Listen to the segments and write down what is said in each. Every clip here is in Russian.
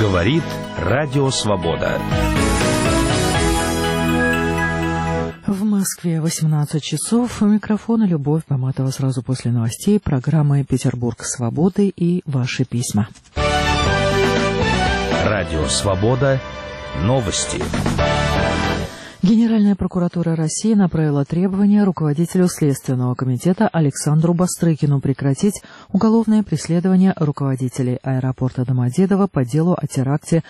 Говорит Радио Свобода. В Москве 18 часов. У микрофона Любовь Баматова. Сразу после новостей программы «Петербург свободы» и ваши письма. Радио Свобода. Новости. Генеральная прокуратура России направила требования руководителю Следственного комитета Александру Бастрыкину прекратить уголовное преследование руководителей аэропорта Домодедово по делу о теракте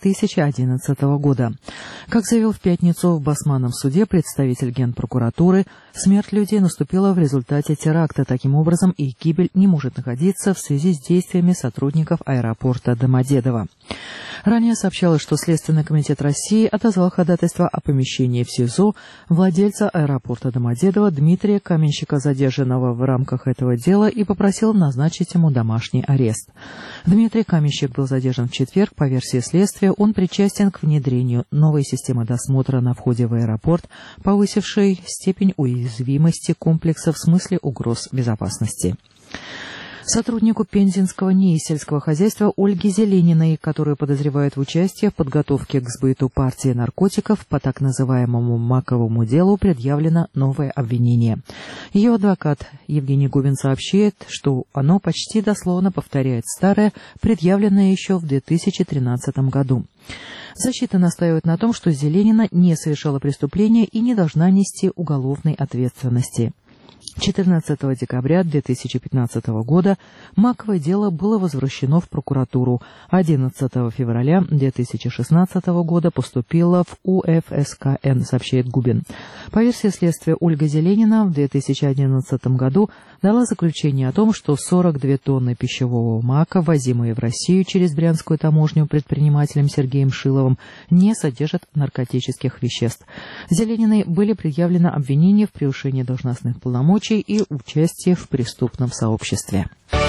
2011 года. Как заявил в пятницу в Басманном суде представитель Генпрокуратуры, смерть людей наступила в результате теракта. Таким образом, их гибель не может находиться в связи с действиями сотрудников аэропорта Домодедово. Ранее сообщалось, что Следственный комитет России отозвал ходатайство о помещении в СИЗО владельца аэропорта Домодедово Дмитрия Каменщика, задержанного в рамках этого дела, и попросил назначить ему домашний арест. Дмитрий Каменщик был задержан в четверг. По версии следствия, он причастен к внедрению новой системы досмотра на входе в аэропорт, повысившей степень уязвимости комплекса в смысле угроз безопасности. Сотруднику Пензенского НИИ сельского хозяйства Ольге Зелениной, которую подозревают в участии в подготовке к сбыту партии наркотиков по так называемому маковому делу, предъявлено новое обвинение. Ее адвокат Евгений Губин сообщает, что оно почти дословно повторяет старое, предъявленное еще в 2013 году. Защита настаивает на том, что Зеленина не совершала преступления и не должна нести уголовной ответственности. 14 декабря 2015 года маковое дело было возвращено в прокуратуру. 11 февраля 2016 года поступило в УФСКН, сообщает Губин. По версии следствия, Ольга Зеленина в 2011 году дала заключение о том, что 42 тонны пищевого мака, ввозимые в Россию через Брянскую таможню предпринимателем Сергеем Шиловым, не содержат наркотических веществ. Зелениной были предъявлены обвинения в превышении должностных полномочий и участие в преступном сообществе.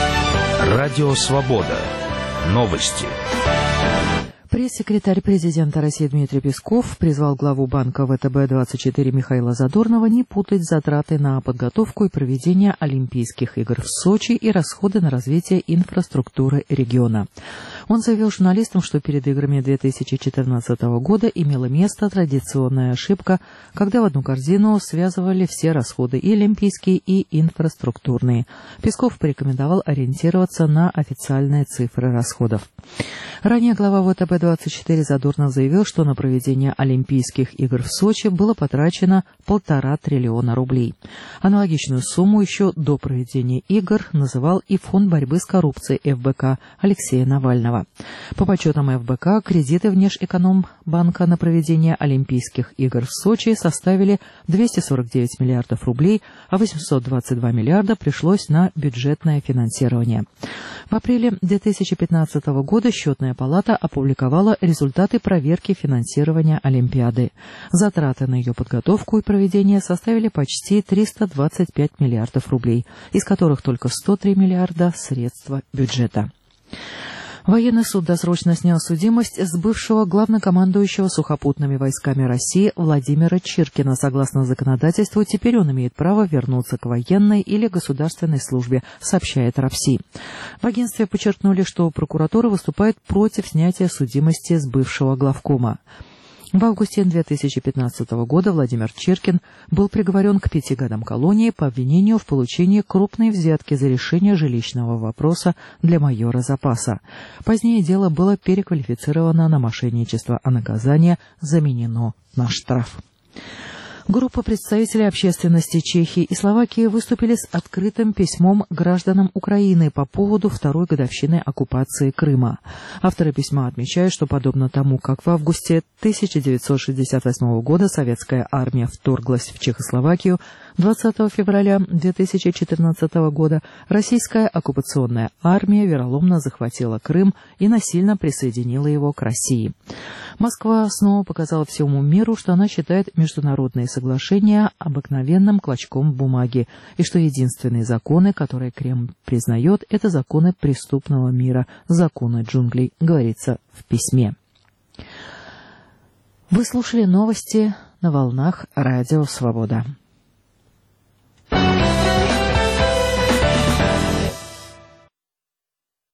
Радио Свобода. Новости. Пресс-секретарь президента России Дмитрий Песков призвал главу банка ВТБ-24 Михаила Задорнова не путать затраты на подготовку и проведение Олимпийских игр в Сочи и расходы на развитие инфраструктуры региона. Он заявил журналистам, что перед играми 2014 года имела место традиционная ошибка, когда в одну корзину связывали все расходы, и олимпийские, и инфраструктурные. Песков порекомендовал ориентироваться на официальные цифры расходов. Ранее глава ВТБ-24 Задорнов заявил, что на проведение Олимпийских игр в Сочи было потрачено 1,5 триллиона рублей. Аналогичную сумму еще до проведения игр называл и Фонд борьбы с коррупцией ФБК Алексея Навального. По подсчетам ФБК, кредиты Внешэкономбанка на проведение Олимпийских игр в Сочи составили 249 миллиардов рублей, а 822 миллиарда пришлось на бюджетное финансирование. В апреле 2015 года Счетная палата опубликовала результаты проверки финансирования Олимпиады. Затраты на ее подготовку и проведение составили почти 325 миллиардов рублей, из которых только 103 миллиарда – средства бюджета. Военный суд досрочно снял судимость с бывшего главнокомандующего сухопутными войсками России Владимира Чиркина. Согласно законодательству, теперь он имеет право вернуться к военной или государственной службе, сообщает РАПСИ. В агентстве подчеркнули, что прокуратура выступает против снятия судимости с бывшего главкома. В августе 2015 года Владимир Чиркин был приговорен к 5 годам колонии по обвинению в получении крупной взятки за решение жилищного вопроса для майора запаса. Позднее дело было переквалифицировано на мошенничество, а наказание заменено на штраф. Группа представителей общественности Чехии и Словакии выступили с открытым письмом гражданам Украины по поводу второй годовщины оккупации Крыма. Авторы письма отмечают, что подобно тому, как в августе 1968 года советская армия вторглась в Чехословакию, 20 февраля 2014 года российская оккупационная армия вероломно захватила Крым и насильно присоединила его к России. Москва снова показала всему миру, что она считает международные соглашения обыкновенным клочком бумаги, и что единственные законы, которые Кремль признает, это законы преступного мира, законы джунглей, говорится в письме. Вы слушали новости на волнах Радио Свобода.